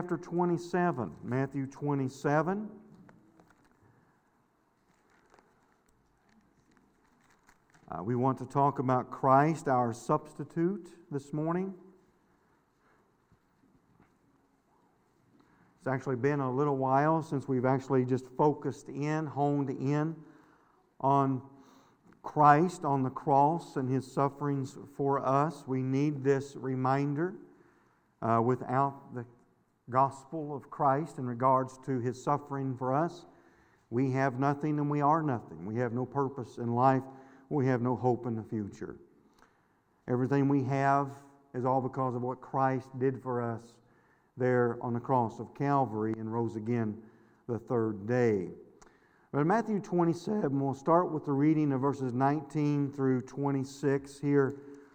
Chapter 27, Matthew 27. We want to talk about Christ, our substitute, this morning. It's actually been a little while since we've actually just honed in on Christ on the cross and His sufferings for us. We need this reminder. Without the gospel of Christ in regards to His suffering for us, we have nothing and we are nothing. We have no purpose in life. We have no hope in the future. Everything we have is all because of what Christ did for us there on the cross of Calvary and rose again the third day. But in Matthew 27, we'll start with the reading of verses 19 through 26 here.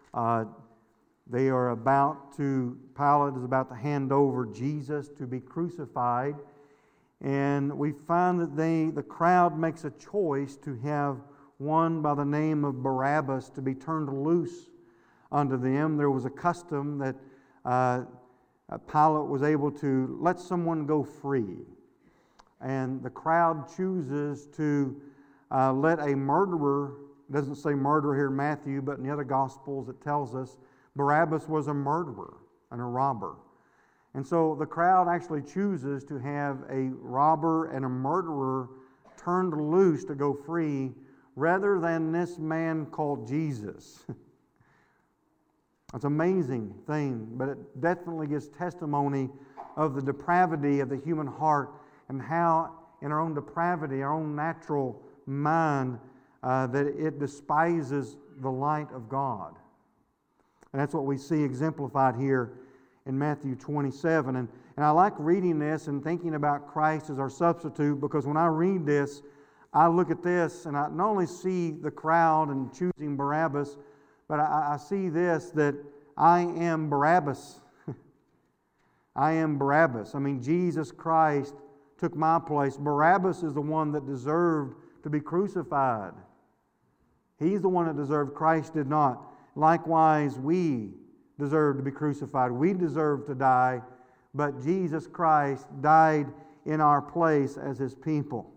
Pilate is about to hand over Jesus to be crucified. And we find that the crowd makes a choice to have one by the name of Barabbas to be turned loose unto them. There was a custom that Pilate was able to let someone go free. And the crowd chooses to let a murderer, it doesn't say murderer here in Matthew, but in the other Gospels it tells us Barabbas was a murderer and a robber. And so the crowd actually chooses to have a robber and a murderer turned loose to go free rather than this man called Jesus. It's an amazing thing, but it definitely gives testimony of the depravity of the human heart and how in our own depravity, our own natural mind, that it despises the light of God. And that's what we see exemplified here in Matthew 27. And I like reading this and thinking about Christ as our substitute, because when I read this, I look at this and I not only see the crowd and choosing Barabbas, but I see this, that I am Barabbas. I am Barabbas. I mean, Jesus Christ took my place. Barabbas is the one that deserved to be crucified. He's the one that deserved. Christ did not. Likewise, we deserve to be crucified. We deserve to die, but Jesus Christ died in our place as His people.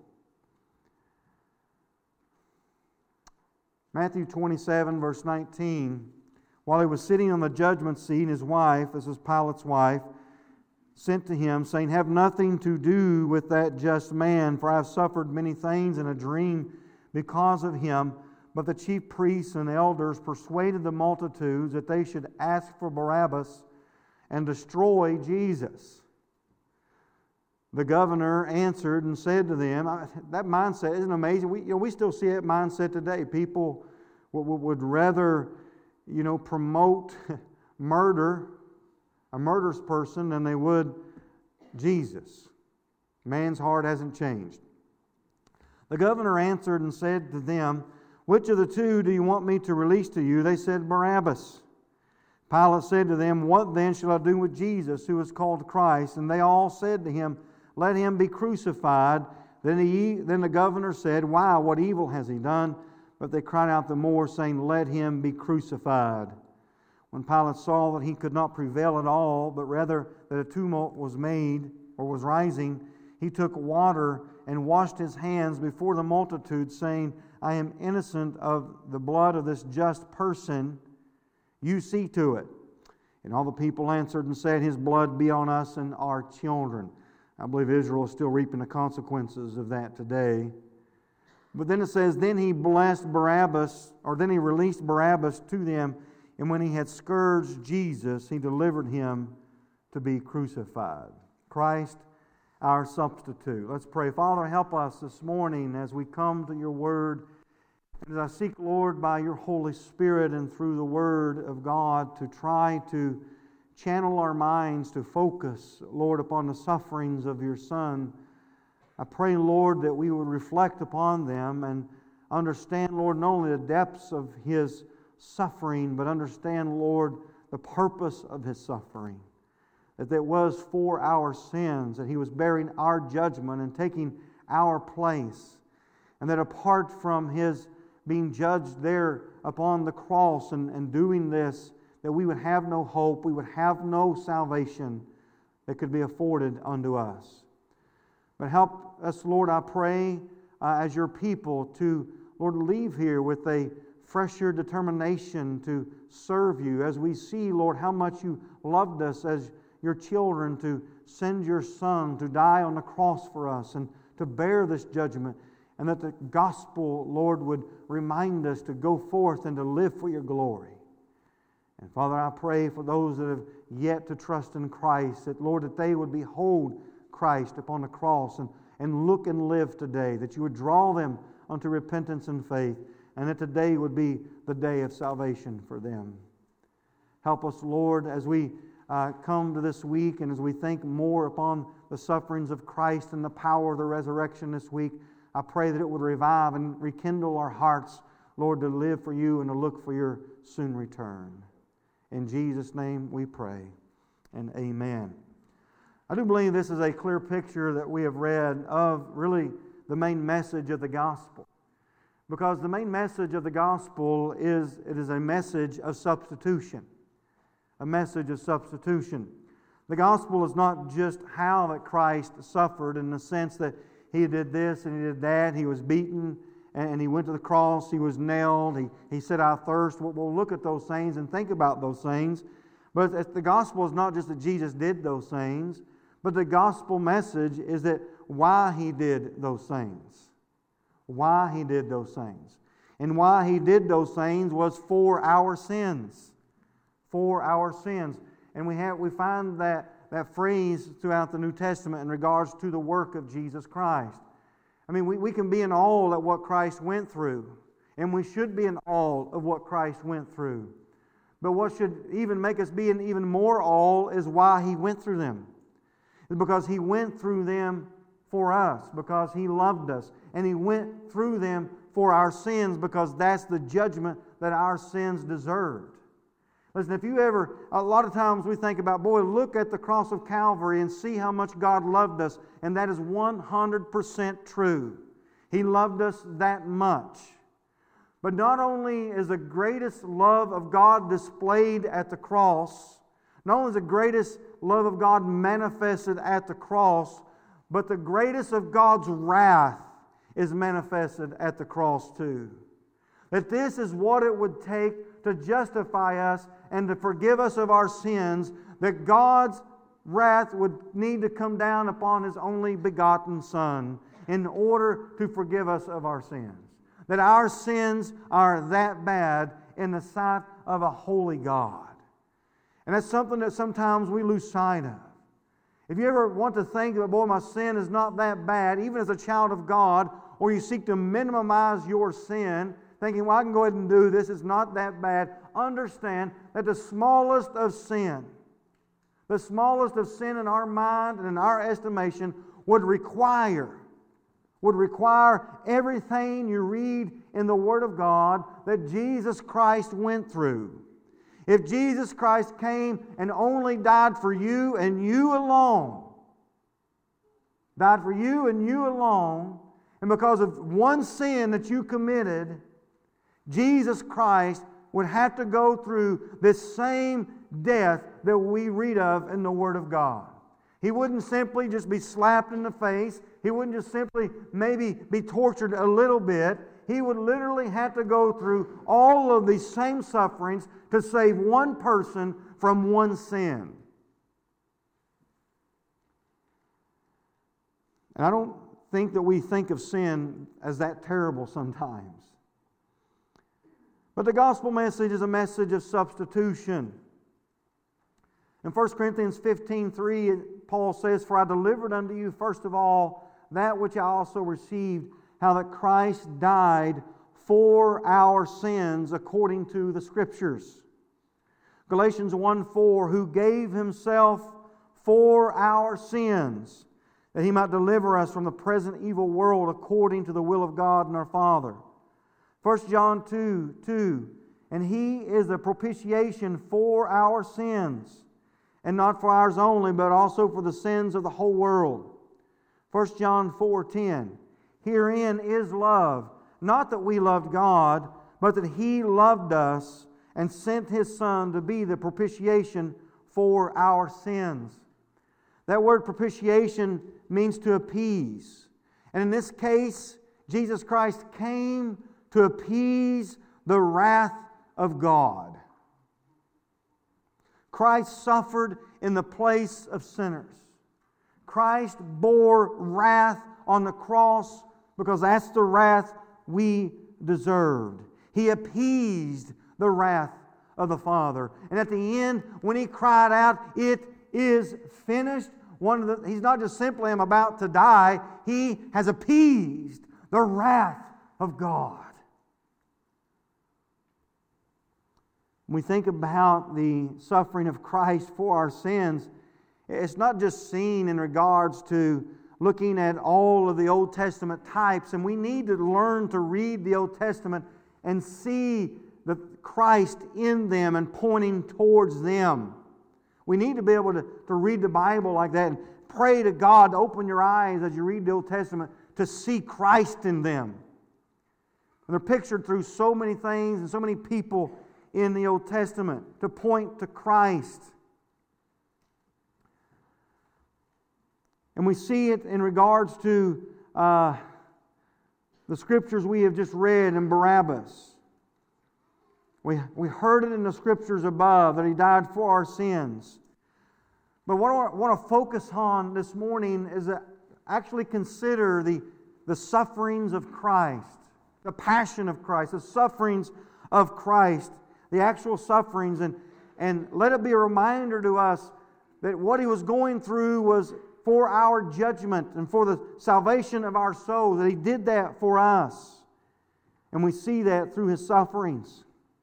Matthew 27, verse 19, while He was sitting on the judgment seat, His wife, this was Pilate's wife, sent to Him, saying, "Have nothing to do with that just man, for I have suffered many things in a dream because of him." But the chief priests and elders persuaded the multitudes that they should ask for Barabbas and destroy Jesus. The governor answered and said to them, that mindset isn't amazing. We still see that mindset today. People would rather, promote murder, a murderous person, than they would Jesus. Man's heart hasn't changed. The governor answered and said to them, "Which of the two do you want me to release to you?" They said, "Barabbas." Pilate said to them, "What then shall I do with Jesus, who is called Christ?" And they all said to him, "Let him be crucified." Then the governor said, "Why, what evil has he done?" But they cried out the more, saying, "Let him be crucified." When Pilate saw that he could not prevail at all, but rather that a tumult was rising, he took water and washed his hands before the multitude, saying, "I am innocent of the blood of this just person. You see to it." And all the people answered and said, "His blood be on us and our children." I believe Israel is still reaping the consequences of that today. But then it says, then he released Barabbas to them, and when he had scourged Jesus, he delivered him to be crucified. Christ, our substitute. Let's pray. Father, help us this morning as we come to Your Word. As I seek, Lord, by Your Holy Spirit and through the Word of God to try to channel our minds to focus, Lord, upon the sufferings of Your Son. I pray, Lord, that we would reflect upon them and understand, Lord, not only the depths of His suffering, but understand, Lord, the purpose of His suffering. That it was for our sins, that He was bearing our judgment and taking our place. And that apart from His being judged there upon the cross and doing this, that we would have no hope, we would have no salvation, that could be afforded unto us. But help us, Lord, I pray, as your people to, Lord, leave here with a fresher determination to serve you as we see, Lord, how much you loved us as your children, to send your Son to die on the cross for us and to bear this judgment, and that the gospel, Lord, would remind us to go forth and to live for your glory. And Father, I pray for those that have yet to trust in Christ, that, Lord, that they would behold Christ upon the cross and look and live today, that you would draw them unto repentance and faith, and that today would be the day of salvation for them. Help us, Lord, as we come to this week and as we think more upon the sufferings of Christ and the power of the resurrection this week. I pray that it would revive and rekindle our hearts, Lord, to live for you and to look for your soon return. In Jesus' name we pray, and amen. I do believe this is a clear picture that we have read of really the main message of the gospel. Because the main message of the gospel is, it is a message of substitution. A message of substitution. The gospel is not just how that Christ suffered in the sense that He did this and He did that. He was beaten and He went to the cross. He was nailed. He said, I thirst. We'll look at those things and think about those things. But the gospel is not just that Jesus did those things, but the gospel message is that why He did those things. Why He did those things. And why He did those things was for our sins. For our sins. And we find that phrase throughout the New Testament in regards to the work of Jesus Christ. I mean, we can be in awe at what Christ went through. And we should be in awe of what Christ went through. But what should even make us be in even more awe is why He went through them. It's because He went through them for us. Because He loved us. And He went through them for our sins because that's the judgment that our sins deserved. Listen, if you ever, a lot of times we think about, boy, look at the cross of Calvary and see how much God loved us. And that is 100% true. He loved us that much. But not only is the greatest love of God displayed at the cross, not only is the greatest love of God manifested at the cross, but the greatest of God's wrath is manifested at the cross too. That this is what it would take to justify us and to forgive us of our sins, that God's wrath would need to come down upon His only begotten Son in order to forgive us of our sins. That our sins are that bad in the sight of a holy God. And that's something that sometimes we lose sight of. If you ever want to think that, boy, my sin is not that bad, even as a child of God, or you seek to minimize your sin, thinking, well, I can go ahead and do this, it's not that bad. Understand that the smallest of sin in our mind and in our estimation would require everything you read in the Word of God that Jesus Christ went through. If Jesus Christ came and only died for you and you alone, and because of one sin that you committed, Jesus Christ would have to go through this same death that we read of in the Word of God. He wouldn't simply just be slapped in the face. He wouldn't just simply maybe be tortured a little bit. He would literally have to go through all of these same sufferings to save one person from one sin. And I don't think that we think of sin as that terrible sometimes. But the gospel message is a message of substitution. In 1 Corinthians 15:3, Paul says, For I delivered unto you first of all that which I also received, how that Christ died for our sins according to the Scriptures. Galatians 1:4, who gave Himself for our sins, that He might deliver us from the present evil world according to the will of God and our Father. 1 John 2:2, and He is the propitiation for our sins, and not for ours only, but also for the sins of the whole world. 1 John 4:10, herein is love, not that we loved God, but that He loved us and sent His Son to be the propitiation for our sins. That word propitiation means to appease. And in this case, Jesus Christ came to appease the wrath of God. Christ suffered in the place of sinners. Christ bore wrath on the cross because that's the wrath we deserved. He appeased the wrath of the Father. And at the end, when He cried out, "It is finished," He's not just simply, "I'm about to die." He has appeased the wrath of God. When we think about the suffering of Christ for our sins, it's not just seen in regards to looking at all of the Old Testament types, and we need to learn to read the Old Testament and see the Christ in them and pointing towards them. We need to be able to read the Bible like that and pray to God to open your eyes as you read the Old Testament to see Christ in them. And they're pictured through so many things and so many people in the Old Testament to point to Christ. And we see it in regards to the Scriptures we have just read in Barabbas. We heard it in the Scriptures above that He died for our sins. But what I want to focus on this morning is to actually consider the sufferings of Christ, the passion of Christ, the sufferings of Christ, the actual sufferings. And let it be a reminder to us that what He was going through was for our judgment and for the salvation of our souls, that He did that for us. And we see that through His sufferings.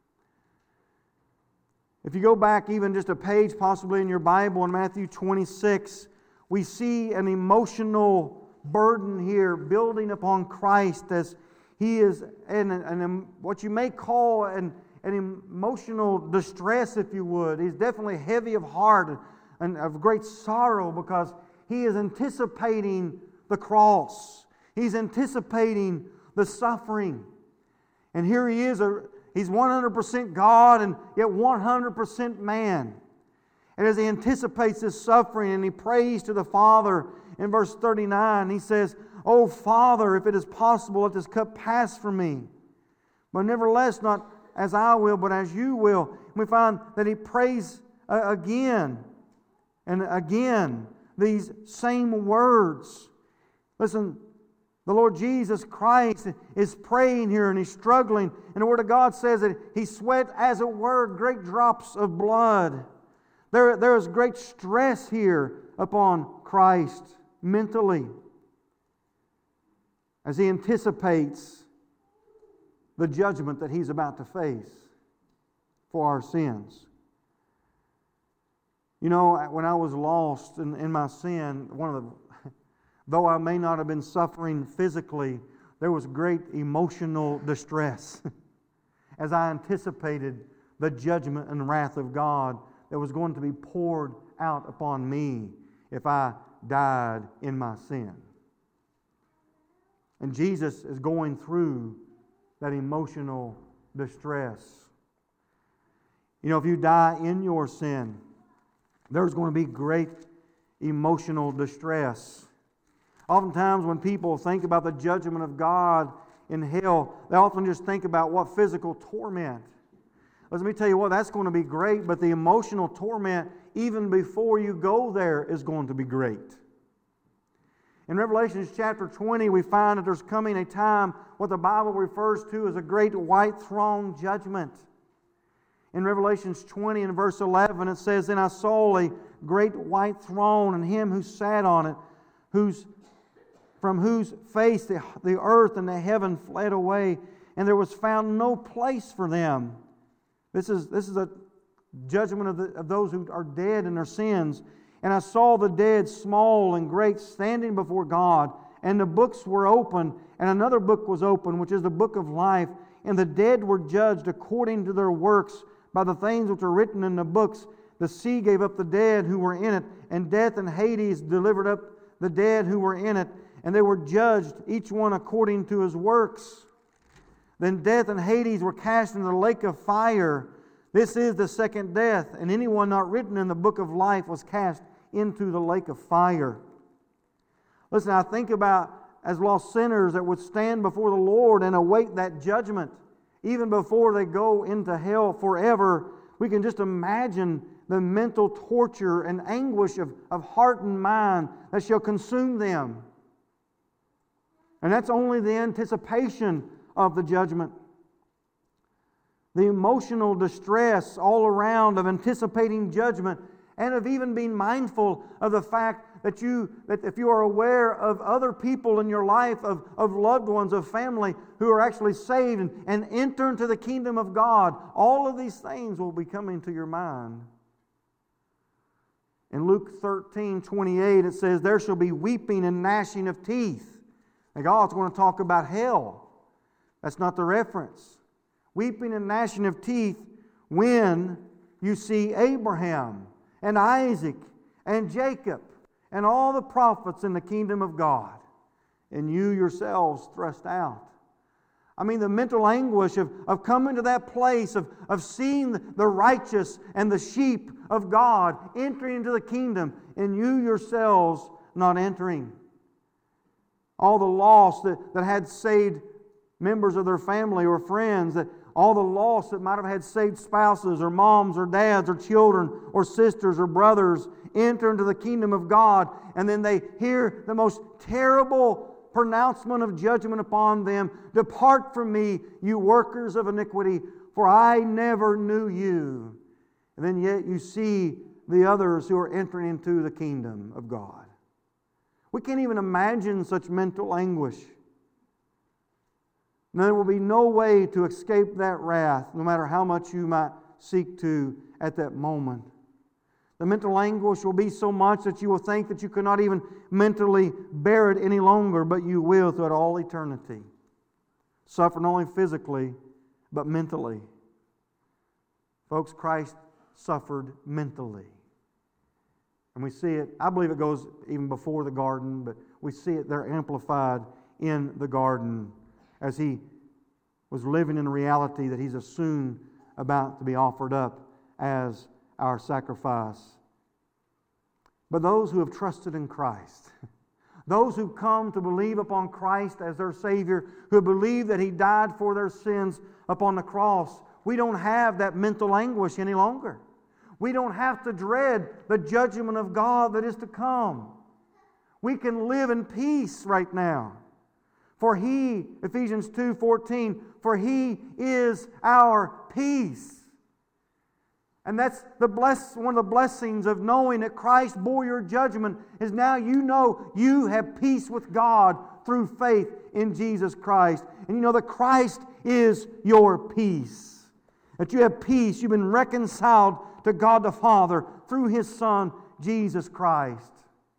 If you go back even just a page possibly in your Bible in Matthew 26, we see an emotional burden here building upon Christ as He is in what you may call an emotional distress, if you would. He's definitely heavy of heart and of great sorrow because He is anticipating the cross. He's anticipating the suffering. And here He is, He's 100% God and yet 100% man. And as He anticipates His suffering and He prays to the Father in verse 39, He says, "O Father, if it is possible, let this cup pass from me. But nevertheless, not as I will, but as You will." And we find that He prays again and again these same words. Listen, the Lord Jesus Christ is praying here and He's struggling. And the Word of God says that He sweat, as it were, great drops of blood. There is great stress here upon Christ mentally as He anticipates the judgment that He's about to face for our sins. You know, when I was lost in my sin, though I may not have been suffering physically, there was great emotional distress as I anticipated the judgment and wrath of God that was going to be poured out upon me if I died in my sin. And Jesus is going through that emotional distress. You know, if you die in your sin, there's going to be great emotional distress. Oftentimes when people think about the judgment of God in hell, they often just think about what physical torment. Let me tell you what, that's going to be great, but the emotional torment, even before you go there, is going to be great. In Revelation chapter 20, we find that there's coming a time what the Bible refers to as a great white throne judgment. In Revelation 20 and verse 11, it says, "Then I saw a great white throne, and Him who sat on it, from whose face the earth and the heaven fled away, and there was found no place for them." This is a judgment of those who are dead in their sins. "And I saw the dead, small and great, standing before God, and the books were open, and another book was open, which is the book of life. And the dead were judged according to their works by the things which are written in the books. The sea gave up the dead who were in it, and death and Hades delivered up the dead who were in it, and they were judged, each one according to his works. Then death and Hades were cast into the lake of fire. This is the second death, and anyone not written in the book of life was cast into the lake of fire. Listen, I think about as lost sinners that would stand before the Lord and await that judgment, even before they go into hell forever. We can just imagine the mental torture and anguish of heart and mind that shall consume them. And that's only the anticipation of the judgment. The emotional distress all around of anticipating judgment and of even being mindful of the fact that if you are aware of other people in your life, of loved ones, of family who are actually saved and enter into the kingdom of God, all of these things will be coming to your mind. In Luke 13:28 it says, there shall be weeping and gnashing of teeth. Like, oh, it's going to talk about hell. That's not the reference. Weeping and gnashing of teeth when you see Abraham and Isaac and Jacob and all the prophets in the kingdom of God, and you yourselves thrust out. I mean, the mental anguish of coming to that place of seeing the righteous and the sheep of God entering into the kingdom, and you yourselves not entering. All the lost that had saved members of their family or friends, that all the lost that might have had saved spouses or moms or dads or children or sisters or brothers enter into the kingdom of God, and then they hear the most terrible pronouncement of judgment upon them. Depart from me, you workers of iniquity, for I never knew you. And then yet you see the others who are entering into the kingdom of God. We can't even imagine such mental anguish. And there will be no way to escape that wrath, no matter how much you might seek to at that moment. The mental anguish will be so much that you will think that you cannot even mentally bear it any longer, but you will throughout all eternity. Suffer not only physically, but mentally. Folks, Christ suffered mentally. And we see it, I believe it goes even before the garden, but we see it there amplified in the garden as He was living in the reality that He's soon about to be offered up as our sacrifice. But those who have trusted in Christ, those who come to believe upon Christ as their Savior, who believe that He died for their sins upon the cross, we don't have that mental anguish any longer. We don't have to dread the judgment of God that is to come. We can live in peace right now. For He, Ephesians 2:14, for He is our peace. And that's one of the blessings of knowing that Christ bore your judgment, is now you know you have peace with God through faith in Jesus Christ. And you know that Christ is your peace. That you have peace. You've been reconciled to God the Father through His Son, Jesus Christ.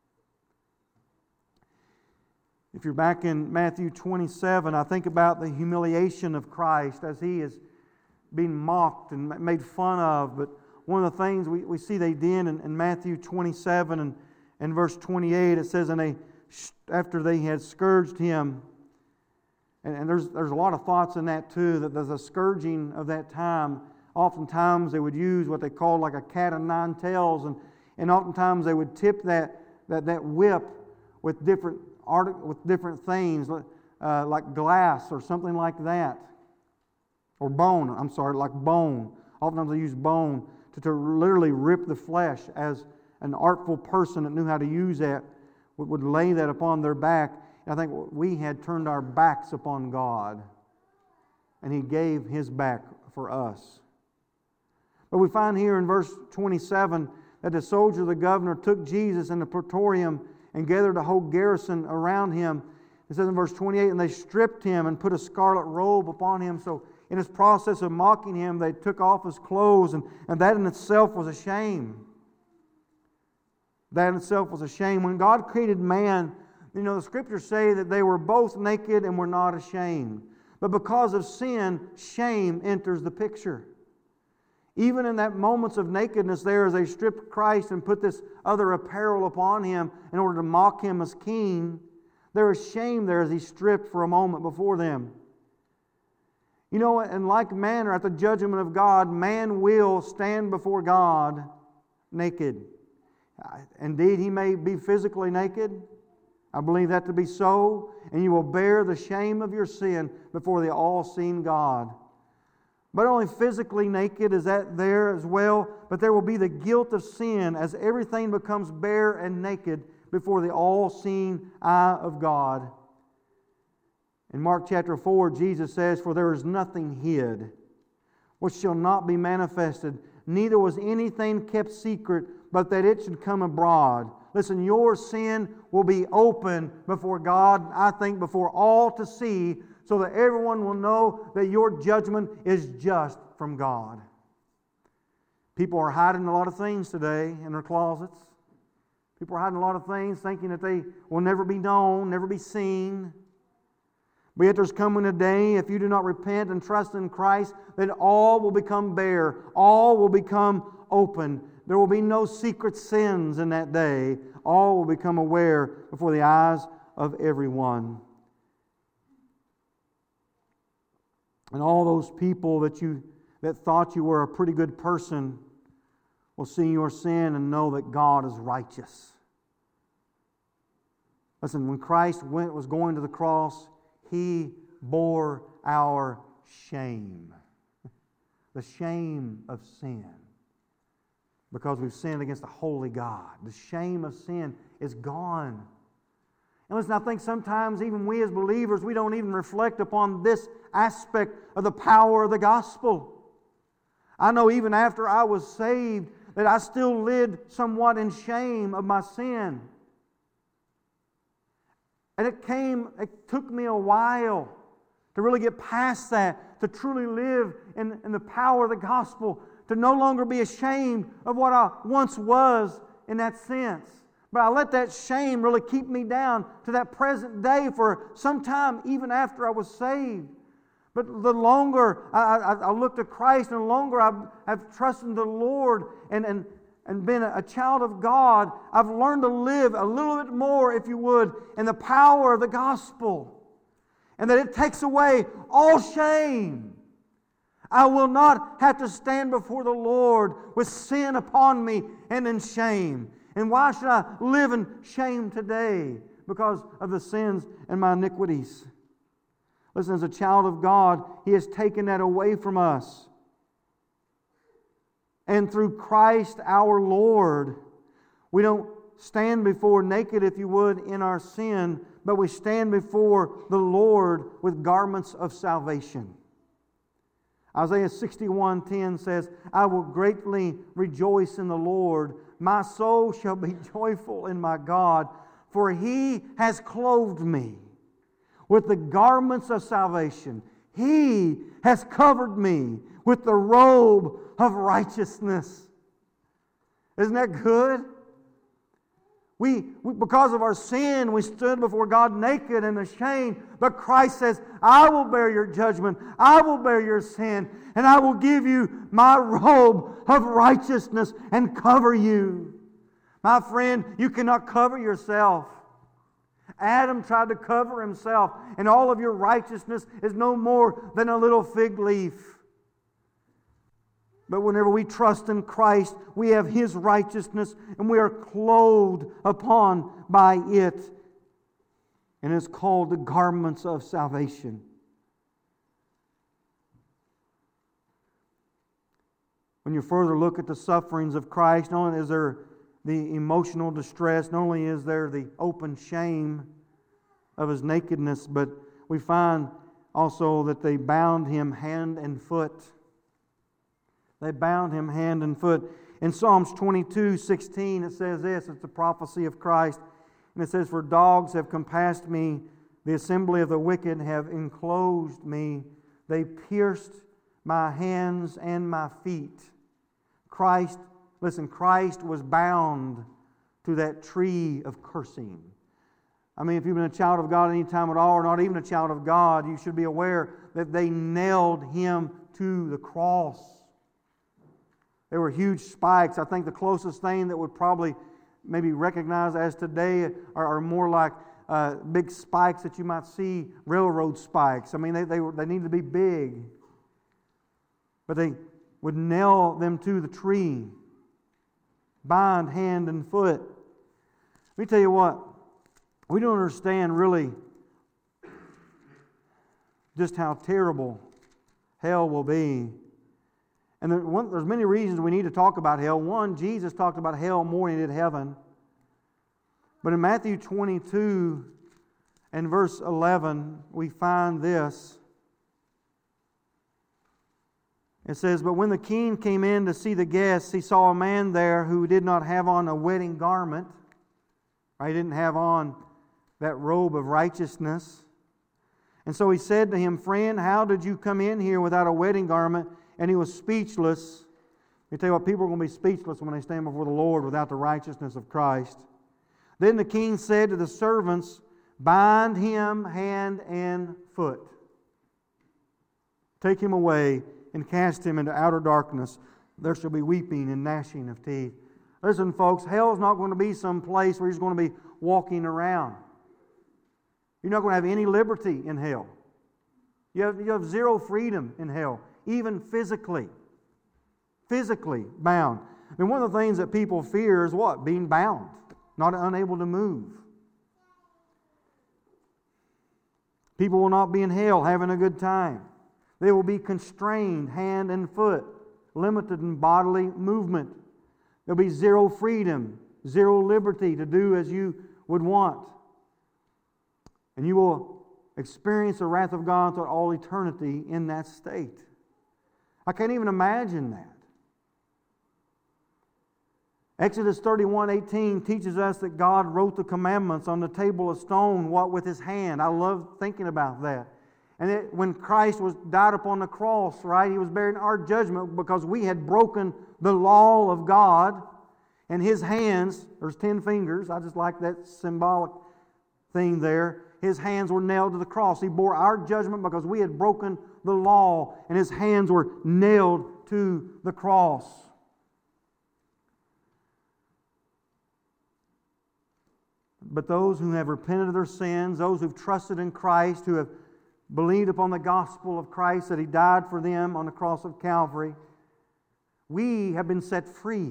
If you're back in Matthew 27, I think about the humiliation of Christ as He is being mocked and made fun of. But one of the things we see they did in Matthew 27 and verse 28, it says, and after they had scourged Him, and there's a lot of thoughts in that too, that there's a scourging of that time. Oftentimes they would use what they called like a cat o' nine tails, and oftentimes they would tip that whip with different things, like glass or something like that. Or bone, like bone. Oftentimes they use bone to literally rip the flesh, as an artful person that knew how to use that would lay that upon their back. And I think we had turned our backs upon God, and He gave His back for us. But we find here in verse 27 that the soldier of the governor took Jesus in the praetorium and gathered a whole garrison around Him. It says in verse 28, and they stripped Him and put a scarlet robe upon Him. So in this process of mocking Him, they took off His clothes, and that in itself was a shame. That in itself was a shame. When God created man, the Scriptures say that they were both naked and were not ashamed. But because of sin, shame enters the picture. Even in that moments of nakedness there, as they stripped Christ and put this other apparel upon Him in order to mock Him as king, there is shame there as He stripped for a moment before them. In like manner, at the judgment of God, man will stand before God naked. Indeed, he may be physically naked. I believe that to be so. And you will bear the shame of your sin before the all-seeing God. But only physically naked is that there as well, but there will be the guilt of sin as everything becomes bare and naked before the all-seeing eye of God. In Mark chapter 4, Jesus says, "For there is nothing hid, which shall not be manifested, neither was anything kept secret, but that it should come abroad." Listen, your sin will be open before God, I think before all to see, so that everyone will know that your judgment is just from God. People are hiding a lot of things today in their closets. People are hiding a lot of things thinking that they will never be known, never be seen. But yet there's coming a day, if you do not repent and trust in Christ, that all will become bare. All will become open. There will be no secret sins in that day. All will become aware before the eyes of everyone. And all those people that thought you were a pretty good person will see your sin and know that God is righteous. Listen, when Christ was going to the cross, He bore our shame. The shame of sin. Because we've sinned against a holy God. The shame of sin is gone. And listen, I think sometimes even we as believers, we don't even reflect upon this aspect of the power of the gospel. I know even after I was saved that I still lived somewhat in shame of my sin. And it took me a while to really get past that, to truly live in the power of the gospel, to no longer be ashamed of what I once was in that sense. But I let that shame really keep me down to that present day for some time, even after I was saved. But the longer I look to Christ, and the longer I've trusted the Lord and been a child of God, I've learned to live a little bit more, if you would, in the power of the gospel. And that it takes away all shame. I will not have to stand before the Lord with sin upon me and in shame. And why should I live in shame today? Because of the sins and my iniquities. Listen, as a child of God, He has taken that away from us. And through Christ our Lord, we don't stand before naked, if you would, in our sin, but we stand before the Lord with garments of salvation. Isaiah 61:10 says, "I will greatly rejoice in the Lord. My soul shall be joyful in my God, for He has clothed me with the garments of salvation. He has covered me with the robe of righteousness." Isn't that good? We, because of our sin, we stood before God naked and ashamed. But Christ says, "I will bear your judgment. I will bear your sin. And I will give you my robe of righteousness and cover you." My friend, you cannot cover yourself. Adam tried to cover himself, and all of your righteousness is no more than a little fig leaf. But whenever we trust in Christ, we have His righteousness, and we are clothed upon by it. And it's called the garments of salvation. When you further look at the sufferings of Christ, not only is there the emotional distress, not only is there the open shame of His nakedness, but we find also that they bound Him hand and foot. They bound Him hand and foot. In Psalms 22:16 it says this, it's the prophecy of Christ, and it says, "For dogs have compassed me, the assembly of the wicked have enclosed me, they pierced my hands and my feet." Christ was bound to that tree of cursing. I mean, if you've been a child of God any time at all, or not even a child of God, you should be aware that they nailed Him to the cross. There were huge spikes. I think the closest thing that would probably maybe recognize as today are more like big spikes that you might see, railroad spikes. I mean, they need to be big. But they would nail them to the tree. bind hand and foot. Let me tell you what, we don't understand really just how terrible hell will be. And there's many reasons we need to talk about hell. One, Jesus talked about hell more than he did heaven. But in Matthew 22 and verse 11, we find this. It says, "But when the king came in to see the guests, he saw a man there who did not have on a wedding garment." He didn't have on that robe of righteousness. "And so he said to him, 'Friend, how did you come in here without a wedding garment?' And he was speechless." Let me tell you what, people are going to be speechless when they stand before the Lord without the righteousness of Christ. "Then the king said to the servants, 'Bind him hand and foot. Take him away and cast him into outer darkness. There shall be weeping and gnashing of teeth.'" Listen, folks, hell's not going to be some place where you're just going to be walking around. You're not going to have any liberty in hell. You have zero freedom in hell, even physically. Physically bound. I mean, one of the things that people fear is what? Being bound, not unable to move. People will not be in hell having a good time. They will be constrained hand and foot, limited in bodily movement. There'll be zero freedom, zero liberty to do as you would want. And you will experience the wrath of God throughout all eternity in that state. I can't even imagine that. Exodus 31:18 teaches us that God wrote the commandments on the table of stone, what, with His hand. I love thinking about that. And when Christ died upon the cross, right, He was bearing our judgment because we had broken the law of God. And His hands, there's 10 fingers, I just like that symbolic thing there. His hands were nailed to the cross. He bore our judgment because we had broken the law, and His hands were nailed to the cross. But those who have repented of their sins, those who've trusted in Christ, who have believed upon the gospel of Christ, that He died for them on the cross of Calvary, we have been set free.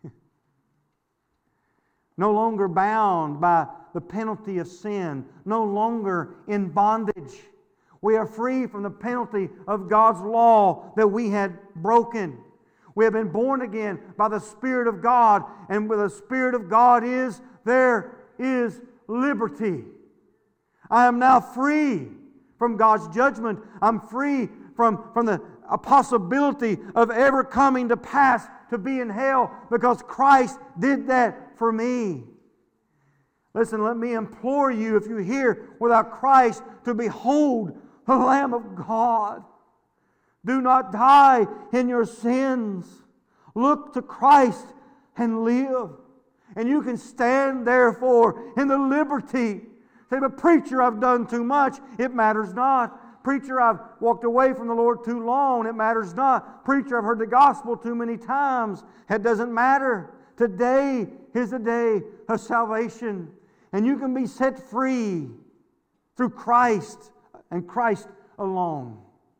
No longer bound by the penalty of sin. No longer in bondage. We are free from the penalty of God's law that we had broken. We have been born again by the Spirit of God. And where the Spirit of God is, there is liberty. I am now free from God's judgment. I'm free from a possibility of ever coming to pass to be in hell, because Christ did that for me. Listen, let me implore you, if you're here without Christ, to behold the Lamb of God. Do not die in your sins. Look to Christ and live. And you can stand, therefore, in the liberty. Say, "But preacher, I've done too much." It matters not. "Preacher, I've walked away from the Lord too long." It matters not. "Preacher, I've heard the gospel too many times." It doesn't matter. Today is the day of salvation. And you can be set free through Christ and Christ alone.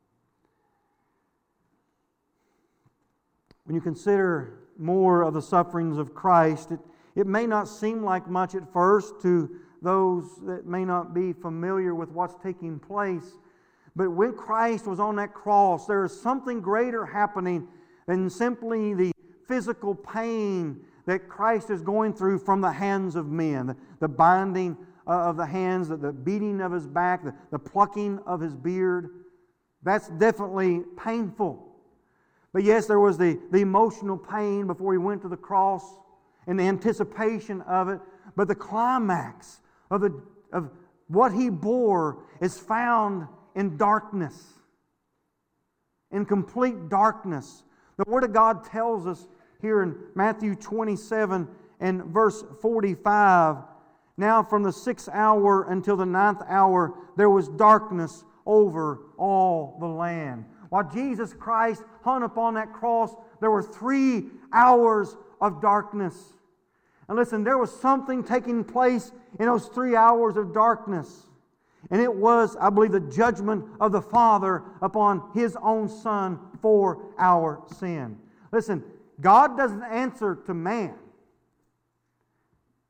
When you consider more of the sufferings of Christ, it may not seem like much at first to those that may not be familiar with what's taking place. But when Christ was on that cross, there is something greater happening than simply the physical pain that Christ is going through from the hands of men. The binding of the hands, the beating of His back, the plucking of His beard. That's definitely painful. But yes, there was the emotional pain before He went to the cross and the anticipation of it. But the climax of what He bore is found in darkness, in complete darkness. The Word of God tells us here in Matthew 27 and verse 45, "Now from the 6th hour until the 9th hour, there was darkness over all the land." While Jesus Christ hung upon that cross, there were 3 hours of darkness. And listen, there was something taking place in those 3 hours of darkness. And it was, I believe, the judgment of the Father upon His own Son for our sin. Listen, God doesn't answer to man.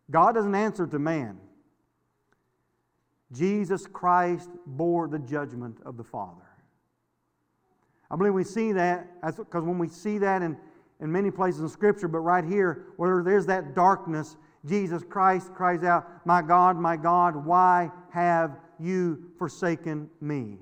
God doesn't answer to man. Jesus Christ bore the judgment of the Father. I believe we see that, because when we see that in many places in Scripture, but right here, where there's that darkness, Jesus Christ cries out, my God, why have you forsaken me?"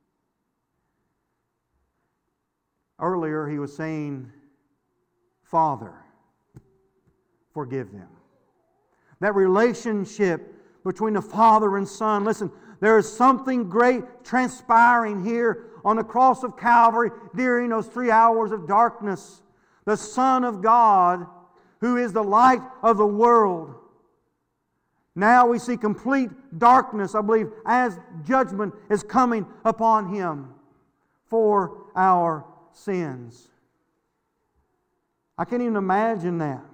Earlier he was saying, "Father, forgive them." That relationship between the Father and Son. Listen, there is something great transpiring here on the cross of Calvary during those 3 hours of darkness. The Son of God, who is the light of the world. Now we see complete darkness, I believe, as judgment is coming upon Him for our sins. I can't even imagine that.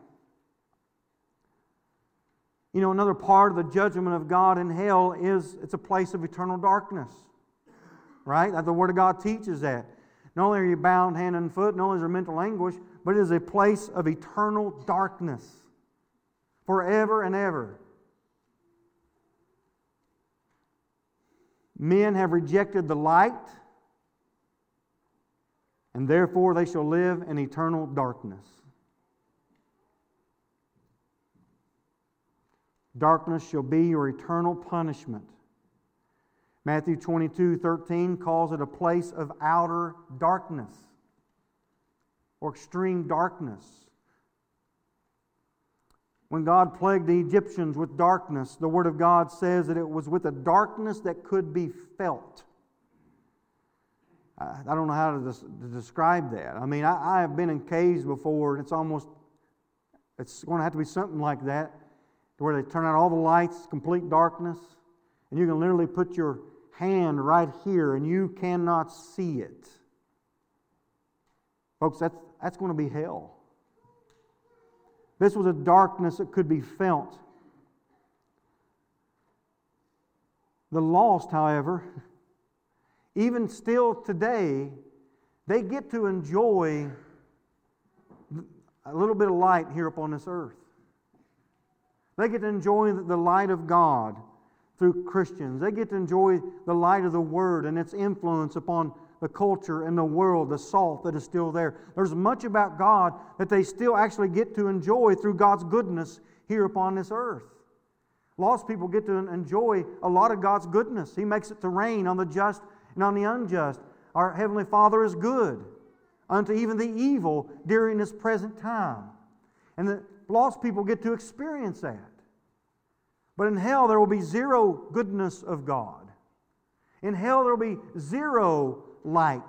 You know, another part of the judgment of God in hell is it's a place of eternal darkness. Right? The Word of God teaches that. Not only are you bound hand and foot, not only is there mental anguish, but it is a place of eternal darkness. Forever and ever. Men have rejected the light, and therefore they shall live in eternal darkness. Darkness shall be your eternal punishment. Matthew 22:13 calls it a place of outer darkness or extreme darkness. When God plagued the Egyptians with darkness, the Word of God says that it was with a darkness that could be felt. I don't know how to describe that. I mean, I have been in caves before, and it's going to have to be something like that, where they turn out all the lights, complete darkness, and you can literally put your hand right here and you cannot see it. Folks, that's going to be hell. This was a darkness that could be felt. The lost, however, even still today, they get to enjoy a little bit of light here upon this earth. They get to enjoy the light of God through Christians. They get to enjoy the light of the Word and its influence upon the culture and the world, the salt that is still there. There's much about God that they still actually get to enjoy through God's goodness here upon this earth. Lost people get to enjoy a lot of God's goodness. He makes it to rain on the just and on the unjust. Our Heavenly Father is good unto even the evil during this present time. And the lost people get to experience that. But in hell there will be zero goodness of God. In hell there will be zero light.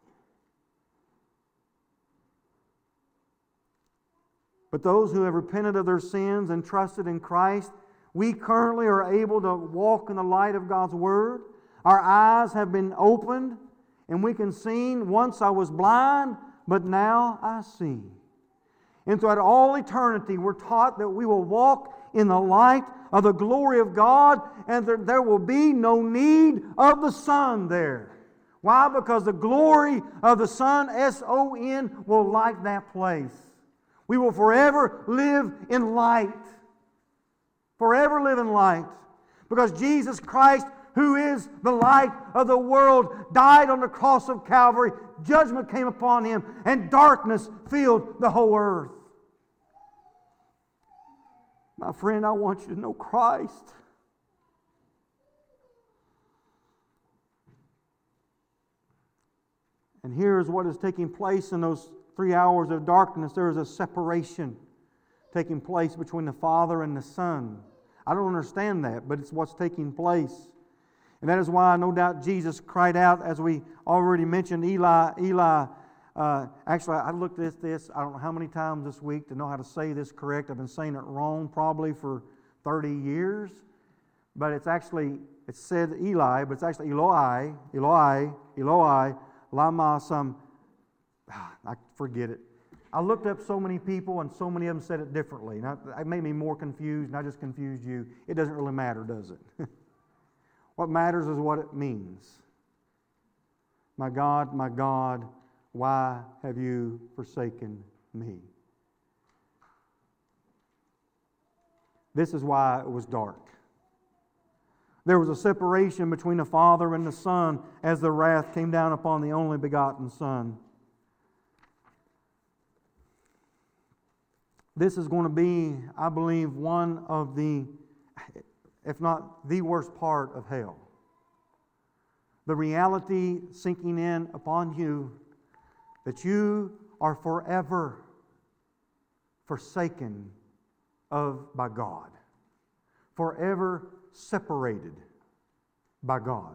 But those who have repented of their sins and trusted in Christ, we currently are able to walk in the light of God's Word. Our eyes have been opened, and we can see, once I was blind, but now I see. And throughout all eternity, we're taught that we will walk in the light of the glory of God, and there will be no need of the sun there. Why? Because the glory of the Son, S-O-N, will light that place. We will forever live in light. Forever live in light. Because Jesus Christ, who is the light of the world, died on the cross of Calvary. Judgment came upon Him, and darkness filled the whole earth. My friend, I want you to know Christ. And here is what is taking place in those 3 hours of darkness. There is a separation taking place between the Father and the Son. I don't understand that, but it's what's taking place. And that is why no doubt Jesus cried out, as we already mentioned, Eli, Eli. Actually, I looked at this, I don't know how many times this week to know how to say this correct. I've been saying it wrong probably for 30 years. But it's said Eli, but it's actually Eloi, Eloi, Eloi, lama sam. I forget it. I looked up so many people, and so many of them said it differently. Now, it made me more confused, and I just confused you. It doesn't really matter, does it? What matters is what it means. My God, why have you forsaken me? This is why it was dark. There was a separation between the Father and the Son as the wrath came down upon the only begotten Son. This is going to be, I believe, one of the, if not the worst part of hell. The reality sinking in upon you that you are forever forsaken by God. Forever separated by God.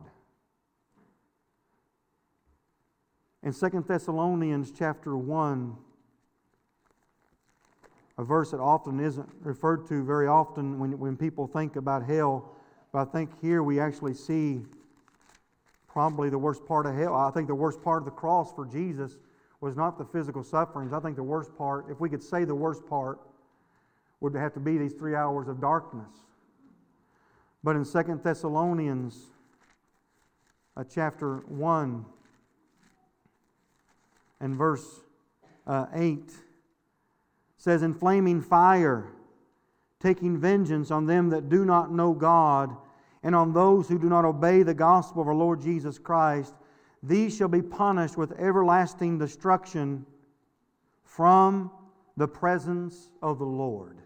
In 2 Thessalonians chapter 1, a verse that often isn't referred to very often when people think about hell, but I think here we actually see probably the worst part of hell. I think the worst part of the cross for Jesus was not the physical sufferings. I think the worst part, if we could say the worst part, would have to be these 3 hours of darkness. But in 2 Thessalonians chapter 1 and verse 8 says, "In flaming fire, taking vengeance on them that do not know God, and on those who do not obey the gospel of our Lord Jesus Christ, these shall be punished with everlasting destruction from the presence of the Lord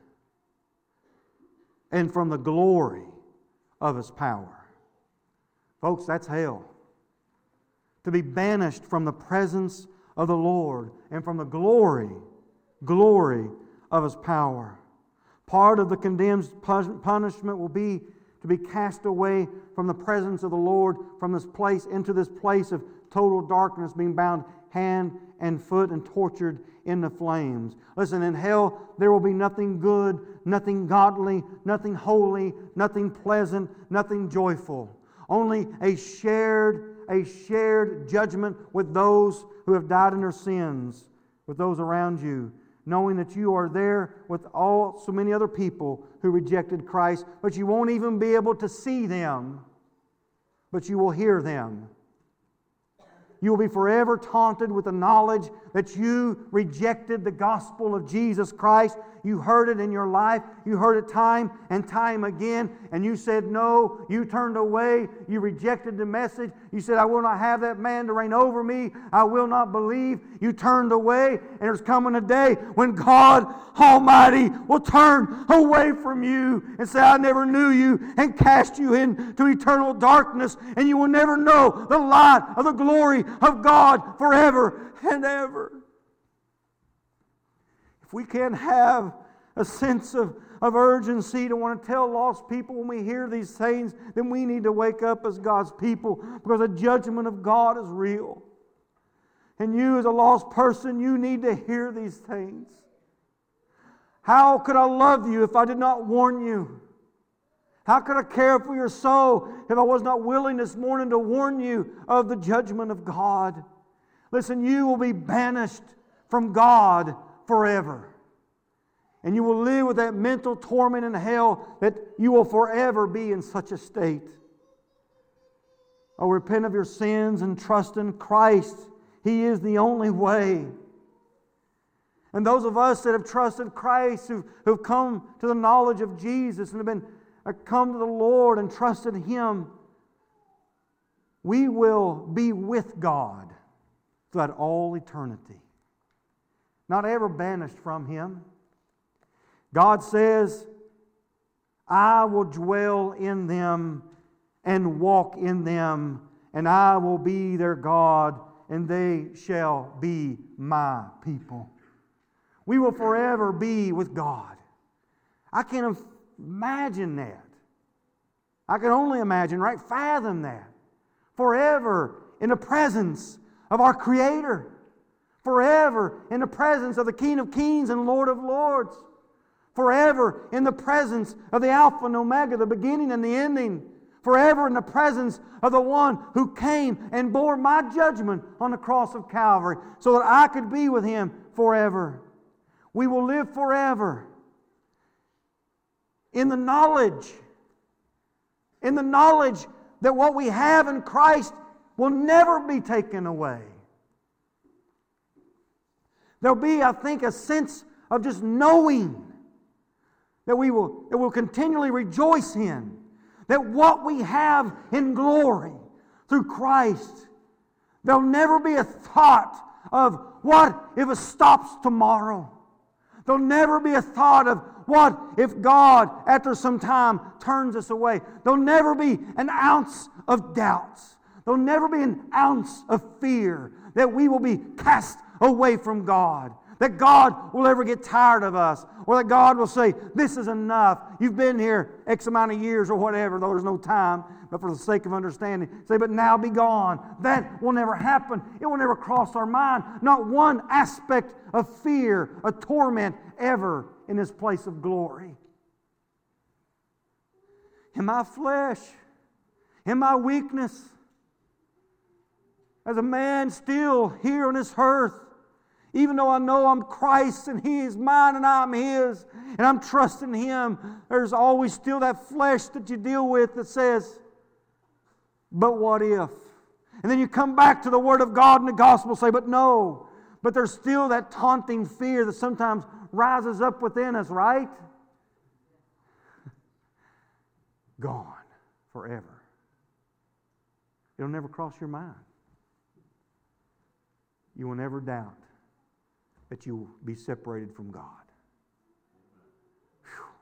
and from the glory of His power." Folks, that's hell. To be banished from the presence of the Lord and from the glory of His power. Part of the condemned punishment will be to be cast away from the presence of the Lord, from this place into this place of total darkness, being bound hand and foot and tortured in the flames. Listen, in hell there will be nothing good, nothing godly, nothing holy, nothing pleasant, nothing joyful. Only a shared judgment with those who have died in their sins, with those around you, knowing that you are there with so many other people who rejected Christ, but you won't even be able to see them, but you will hear them. You will be forever taunted with the knowledge that you rejected the gospel of Jesus Christ. You heard it in your life. You heard it time and time again. And you said no. You turned away. You rejected the message. You said, "I will not have that man to reign over me. I will not believe." You turned away. And there's coming a day when God Almighty will turn away from you and say, "I never knew you," and cast you into eternal darkness. And you will never know the light of the glory of God forever and ever. If we can't have a sense of urgency to want to tell lost people when we hear these things, then we need to wake up as God's people, because the judgment of God is real. And you as a lost person, you need to hear these things. How could I love you if I did not warn you? How could I care for your soul if I was not willing this morning to warn you of the judgment of God? Listen, you will be banished from God forever. And you will live with that mental torment in hell that you will forever be in such a state. Oh, repent of your sins and trust in Christ. He is the only way. And those of us that have trusted Christ, who've come to the knowledge of Jesus and have come to the Lord and trusted Him, we will be with God throughout all eternity. Not ever banished from Him. God says, "I will dwell in them and walk in them, and I will be their God, and they shall be my people." We will forever be with God. I can't imagine that. I can only imagine, right? Fathom that. Forever in the presence of our Creator. Forever in the presence of the King of Kings and Lord of Lords. Forever in the presence of the Alpha and Omega, the beginning and the ending. Forever in the presence of the one who came and bore my judgment on the cross of Calvary so that I could be with Him forever. We will live forever in the knowledge that what we have in Christ will never be taken away. There'll be, I think, a sense of just knowing that we'll continually rejoice in. That what we have in glory through Christ, there'll never be a thought of what if it stops tomorrow. There'll never be a thought of what if God, after some time, turns us away. There'll never be an ounce of doubts. There'll never be an ounce of fear that we will be cast away from God. That God will ever get tired of us. Or that God will say, this is enough. You've been here X amount of years or whatever, though there's no time. But for the sake of understanding, say, but now be gone. That will never happen. It will never cross our mind. Not one aspect of fear, a torment ever in this place of glory. In my flesh, in my weakness, as a man still here on this earth, even though I know I'm Christ and He is mine and I'm His, and I'm trusting Him, there's always still that flesh that you deal with that says, but what if? And then you come back to the Word of God and the Gospel and say, but no. But there's still that taunting fear that sometimes rises up within us, right? Gone forever. It'll never cross your mind. You will never doubt that you will be separated from God. Whew.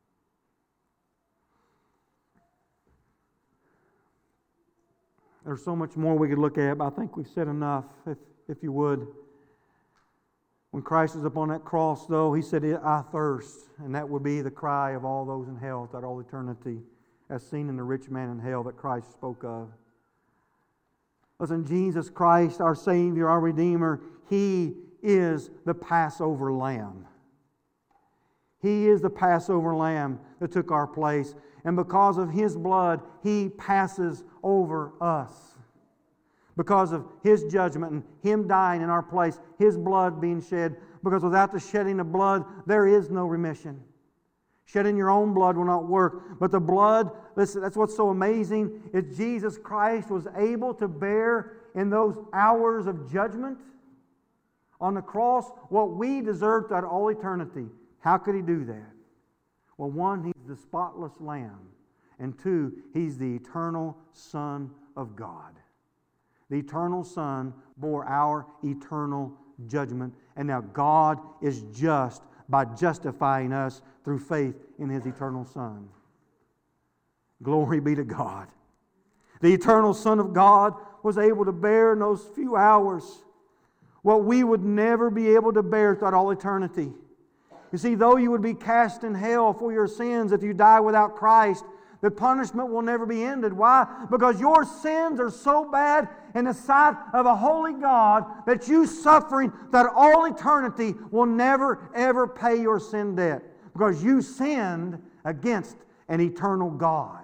There's so much more we could look at, but I think we've said enough, if you would. When Christ was upon that cross, though, He said, I thirst. And that would be the cry of all those in hell throughout all eternity, as seen in the rich man in hell that Christ spoke of. Listen, Jesus Christ, our Savior, our Redeemer, He is the Passover Lamb. He is the Passover Lamb that took our place. And because of His blood, He passes over us. Because of His judgment and Him dying in our place, His blood being shed. Because without the shedding of blood, there is no remission. Shedding your own blood will not work. But the blood, listen, that's what's so amazing, is Jesus Christ was able to bear in those hours of judgment on the cross what we deserve throughout all eternity. How could He do that? Well, one, He's the spotless Lamb. And two, He's the eternal Son of God. The eternal Son bore our eternal judgment. And now God is just by justifying us through faith in His eternal Son. Glory be to God. The eternal Son of God was able to bear in those few hours what we would never be able to bear throughout all eternity. You see, though you would be cast in hell for your sins if you die without Christ, the punishment will never be ended. Why? Because your sins are so bad in the sight of a holy God that you suffering that all eternity will never ever pay your sin debt. Because you sinned against an eternal God.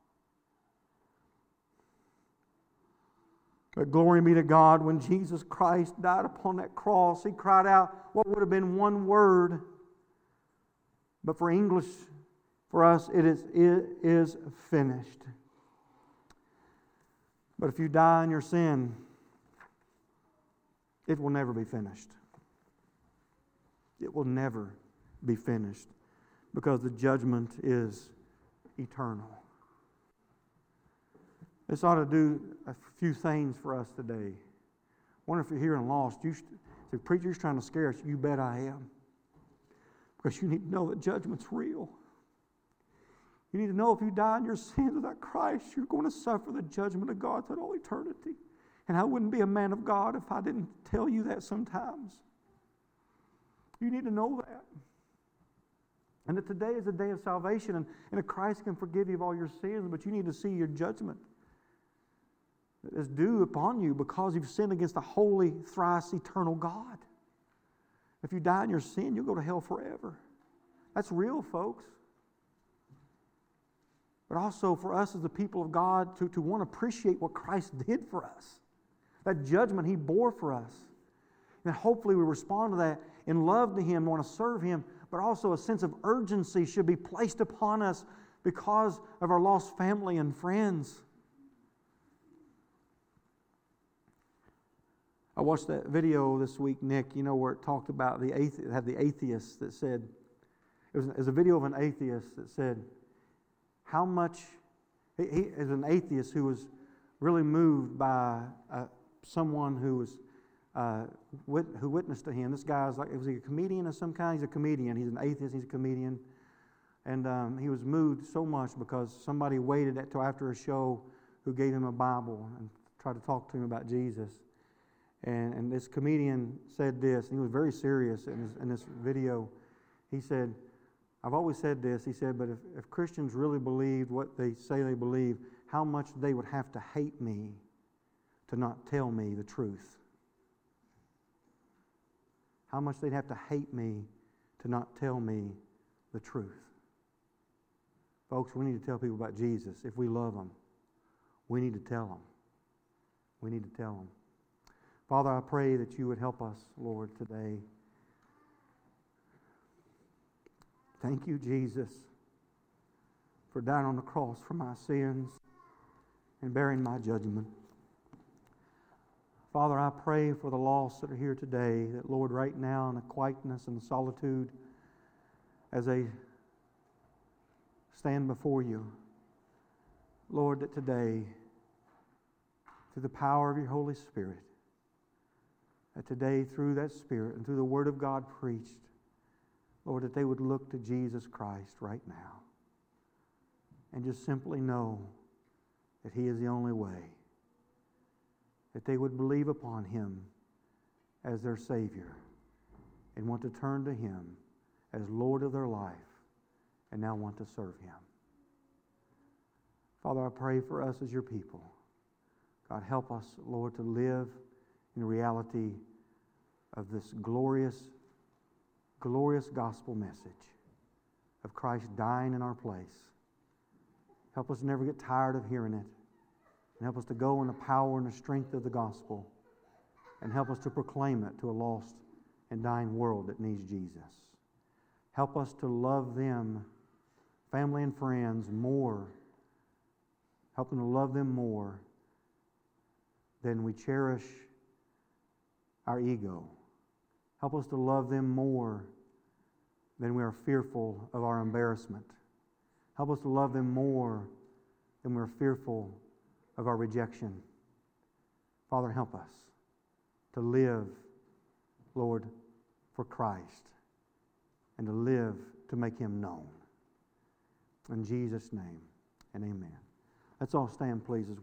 But glory be to God, when Jesus Christ died upon that cross, He cried out what would have been one word. But for English, for us, it is finished. But if you die in your sin, it will never be finished. It will never be finished because the judgment is eternal. This ought to do a few things for us today. I wonder if you're here and lost. The preacher's trying to scare us. You bet I am. Because you need to know that judgment's real. You need to know if you die in your sins without Christ, you're going to suffer the judgment of God throughout all eternity. And I wouldn't be a man of God if I didn't tell you that sometimes. You need to know that. And that today is a day of salvation, and that Christ can forgive you of all your sins, but you need to see your judgment that is due upon you because you've sinned against the holy, thrice eternal God. If you die in your sin, you'll go to hell forever. That's real, folks. But also for us as the people of God to want to appreciate what Christ did for us. That judgment He bore for us. And hopefully we respond to that in love to Him, want to serve Him, but also a sense of urgency should be placed upon us because of our lost family and friends. I watched that video this week, Nick, where it talked about the atheist that said, it was a video of an atheist that said, how much, he is an atheist who was really moved by someone who was, who witnessed to him. This guy was he a comedian of some kind? He's a comedian. He's an atheist, he's a comedian. And he was moved so much because somebody waited until after a show who gave him a Bible and tried to talk to him about Jesus. And this comedian said this, and he was very serious in this video. He said, I've always said this, he said, but if Christians really believed what they say they believe, how much they would have to hate me to not tell me the truth. How much they'd have to hate me to not tell me the truth. Folks, we need to tell people about Jesus. If we love them, we need to tell them. We need to tell them. Father, I pray that you would help us, Lord, today. Thank you, Jesus, for dying on the cross for my sins and bearing my judgment. Father, I pray for the lost that are here today, that, Lord, right now in the quietness and the solitude, as they stand before you, Lord, that today, through the power of your Holy Spirit, that today through that Spirit and through the Word of God preached, Lord, that they would look to Jesus Christ right now and just simply know that He is the only way, that they would believe upon Him as their Savior and want to turn to Him as Lord of their life and now want to serve Him. Father, I pray for us as your people. God, help us, Lord, to live in the reality of this glorious gospel message of Christ dying in our place. Help us never get tired of hearing it. And help us to go in the power and the strength of the gospel. And help us to proclaim it to a lost and dying world that needs Jesus. Help us to love them, family and friends, more. Help them to love them more than we cherish our ego. Help us to love them more than we are fearful of our embarrassment. Help us to love them more than we're fearful of our rejection. Father, help us to live, Lord, for Christ and to live to make Him known. In Jesus' name and amen. Let's all stand, please, as